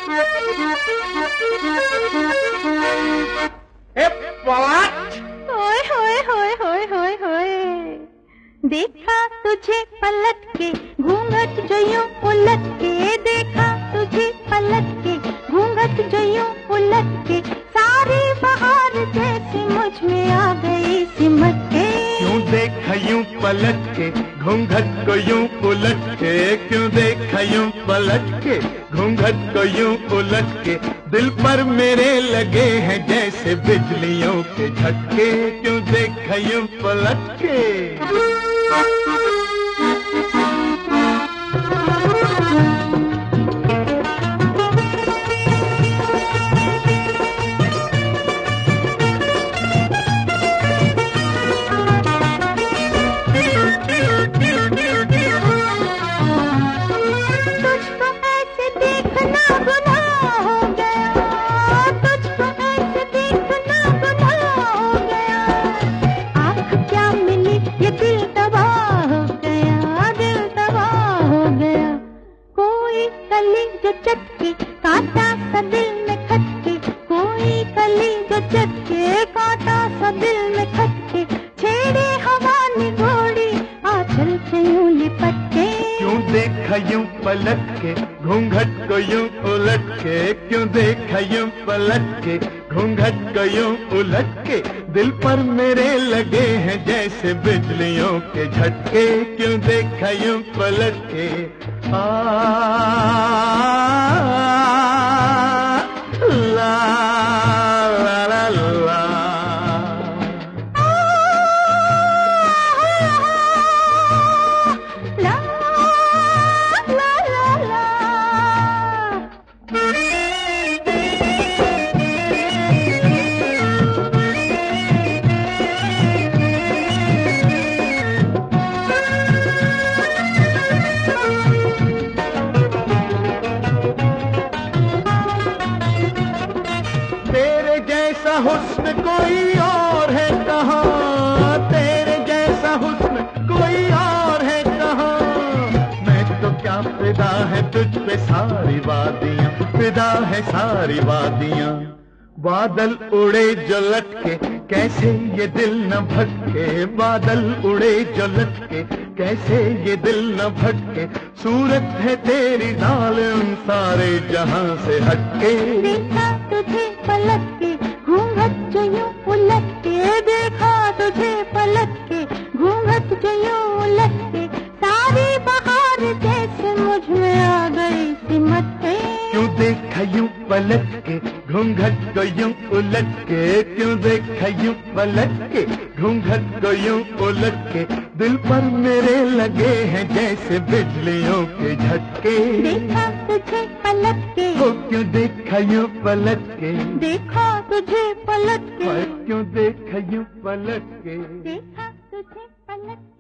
होए होए होए होए होए होए, देखा तुझे पलट के घूंघट जो यूं उलट के, देखा तुझे पलट के घूंघट जो यूं उलट के, सारी बहार जैसे मुझ में आ गई सिमट के। क्यों देखा यूं पलट के घूंघट को यूं उलट के, क्यों देखा यूं पलट के घूंघट को यूं उलट के, दिल पर मेरे लगे हैं जैसे बिजलियों के झटके। क्यों देखा यूं पलट के। जो चटके कांटा सा दिल में खटके, कोई कली जो चटके कांटा सा दिल में खटके, छेड़े हवा निगोड़ी आंचल से यूं लिपट के। क्यों देखा यूं पलट के घूंघट को यूं उलट के, क्यों देखा यूं पलट के घूंघट को यूं उलट के, दिल पर मेरे लगे हैं जैसे बिजलियों के झटके। क्यों देखा यूं पलट के। तेरे जैसा हुस्न कोई और है कहाँ, तेरे जैसा हुस्न कोई और है कहाँ, मैं तो क्या फिदा है तुझ पे सारी वादियाँ, फिदा है सारी वादियाँ। बादल उड़े जो लटके कैसे ये दिल न भटके, बादल उड़े जो लटके कैसे ये दिल न भटके, सूरत है तेरी जालिम सारे जहां से हटके। देखा तुझे पलट के घूंघट जो यूं उलट के, देखा तुझे पलट के घूंघट जो यूं उलट के, सारी बहार जैसे मुझ में आ गई सिमट के। क्यों देखा यूं पलट के घूंघट को यूं उलट के, क्यों देखा यूं पलट के घूंघट को यूं उलट के, दिल पर मेरे लगे हैं जैसे बिजलियों के झटके। देखा तुझे पलट के, हो क्यों देखा यूं पलट के, देखा तुझे पलट के, क्यों देखा यूं पलट के, देखा तुझे पलट के।